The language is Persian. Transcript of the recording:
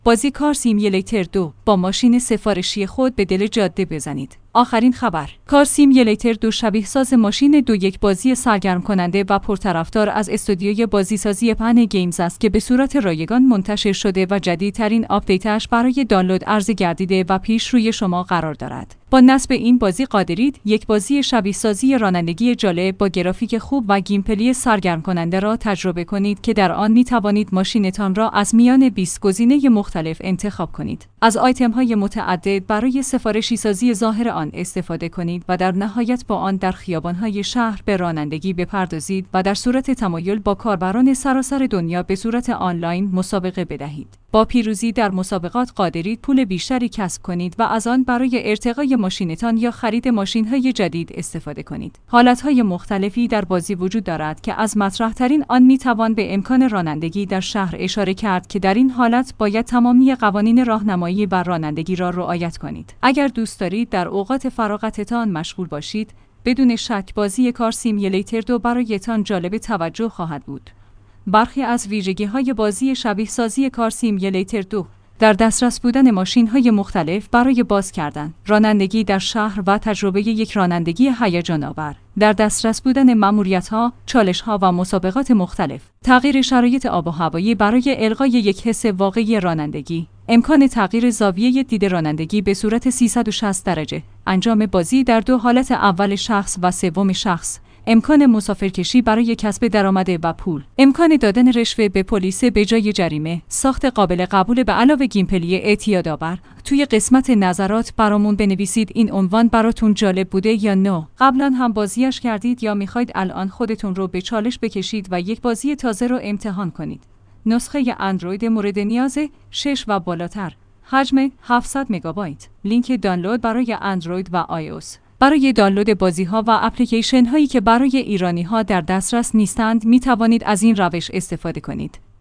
بازی کار سیمیولیتر 2 با ماشین سفارشی خود به دل جاده بزنید. آخرین خبر: کار سیمیولیتر 2 شبیه ساز ماشین 2 یک بازی سرگرم کننده و پرطرفدار از استودیوی بازیسازی پن گیمز است که به صورت رایگان منتشر شده و جدیدترین آپدیتش برای دانلود عرضه گردیده و پیش روی شما قرار دارد. با نصب این بازی قادرید یک بازی شبیه سازی رانندگی جالب با گرافیک خوب و گیمپلی سرگرم کننده را تجربه کنید که در آن می توانید ماشینتان را از میان 20 گزینه مختلف انتخاب کنید. از آیتم‌های متعدد برای سفارشی سازی ظاهر آن استفاده کنید و در نهایت با آن در خیابان‌های شهر به رانندگی بپردازید و در صورت تمایل با کاربران سراسر دنیا به صورت آنلاین مسابقه بدهید. با پیروزی در مسابقات قادرید پول بیشتری کسب کنید و از آن برای ارتقای ماشینتان یا خرید ماشین‌های جدید استفاده کنید. حالت‌های مختلفی در بازی وجود دارد که از مطرح‌ترین آن می‌توان به امکان رانندگی در شهر اشاره کرد که در این حالت باید تمامی قوانین راهنمایی بر رانندگی را رعایت کنید. اگر دوست دارید در اوقات فراغتتان مشغول باشید، بدون شک بازی کار سیمیولیتر 2 برایتان جالب توجه خواهد بود. برخی از ویژگی‌های بازی شبیه سازی کار سیمیولیتر 2: در دسترس بودن ماشین‌های مختلف برای باز کردن، رانندگی در شهر و تجربه یک رانندگی هیجان‌آور، در دسترس بودن مأموریت‌ها، چالش‌ها و مسابقات مختلف، تغییر شرایط آب و هوایی برای القای یک حس واقعی رانندگی، امکان تغییر زاویه دید رانندگی به صورت 360 درجه، انجام بازی در 2 حالت اول شخص و سوم شخص، امکان مسافرکشی برای کسب درآمد و پول، امکان دادن رشوه به پلیس به جای جریمه، ساخت قابل قبول به علاوه گیمپلی اعتیادآور. توی قسمت نظرات برامون بنویسید این عنوان براتون جالب بوده یا نه؟ قبلا هم بازیش کردید یا میخواید الان خودتون رو به چالش بکشید و یک بازی تازه رو امتحان کنید؟ نسخه اندروید مورد نیاز 6 و بالاتر، حجم 700 مگابایت، لینک دانلود برای اندروید و iOS. برای دانلود بازی‌ها و اپلیکیشن‌هایی که برای ایرانی‌ها در دسترس نیستند، می توانید از این روش استفاده کنید.